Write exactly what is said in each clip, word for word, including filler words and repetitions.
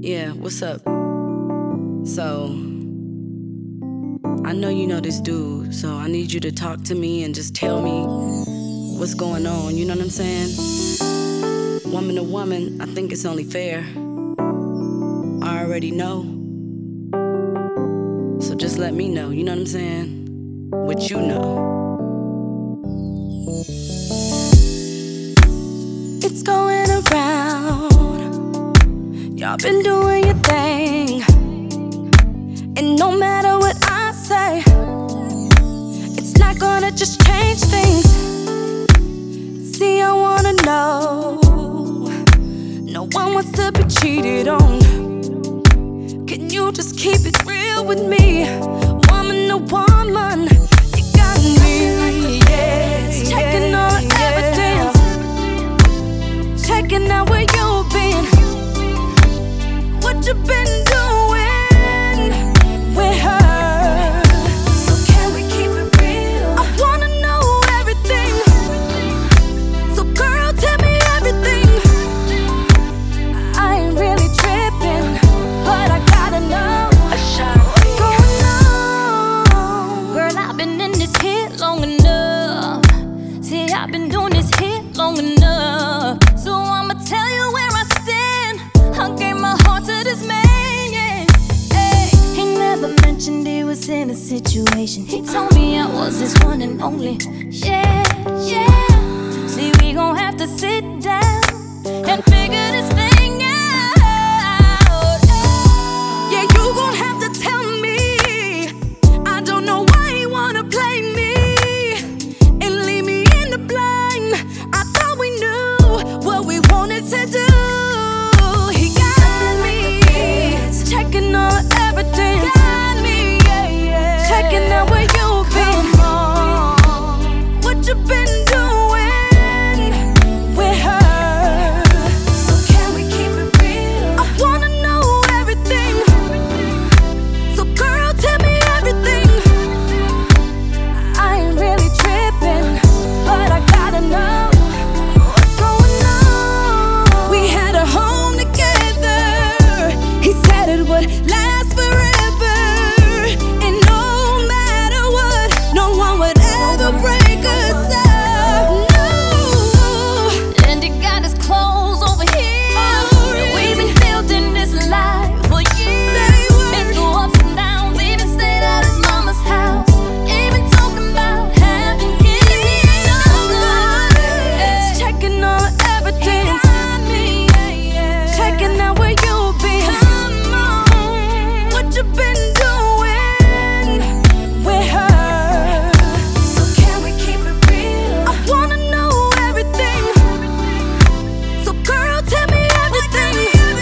Yeah, what's up? So, I know you know this dude, so I need you to talk to me and just tell me what's going on, you know what I'm saying? Woman to woman, I think it's only fair. I already know. So just let me know, you know what I'm saying? What you know. It's going around. Y'all been doing your thing, and no matter what I say, it's not gonna just change things. See, I wanna know, no one wants to be cheated on. Can you just keep it real with me? Woman to woman, you got me, yeah. Checking all the evidence, checking out where you've been, what you been doing with her. So can we keep it real? I wanna know everything. So girl, tell me everything. I ain't really tripping, but I gotta know what's going on. Girl, I've been in this hit long enough. See, I've been doing this hit long enough. So I'ma tell you where I stand. I gave my heart to this man, yeah. Hey, he never mentioned he was in a situation. He told me I was his one and only. Yeah, yeah. See, we gon' have to sit down and figure this thing out. Yeah, you gon' have to tell me. I don't know why he wanna play me and leave me in the blind. I thought we knew what we wanted to do. He got me checking all the evidence, got me, yeah, yeah. Checking out where you've been, what you been doing with her. So can we keep it real? I wanna know everything. So girl, tell me everything. I ain't really tripping, but I gotta know what's going on. We had a home together. He said it would last forever, and no matter what, no one would ever break us up. No. And he got his clothes over here. Oh, And we've been building this life for years. Say what? Been through ups and downs, even stayed at his mama's house. Even talking about having kids. He ain't nobody. It's checking all the evidence, Me, yeah, yeah. checking out where you've been, Come on. what you been doing with her. So can we keep it real? I wanna know everything. So girl, tell me everything.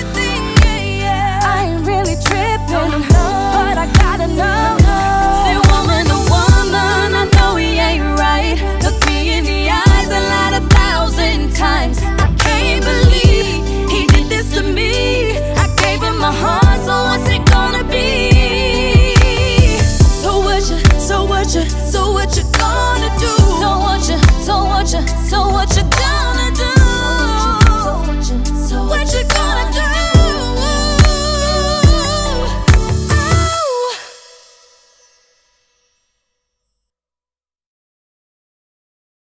I ain't really tripping, but I gotta know. Say woman to woman, I know he ain't right. Look me in the eyes and lied a thousand times. I can't believe he did this to me. I gave him my heart, so what's it gonna be? So what you, so what you, so what you gonna do? So what you, so what you, so what you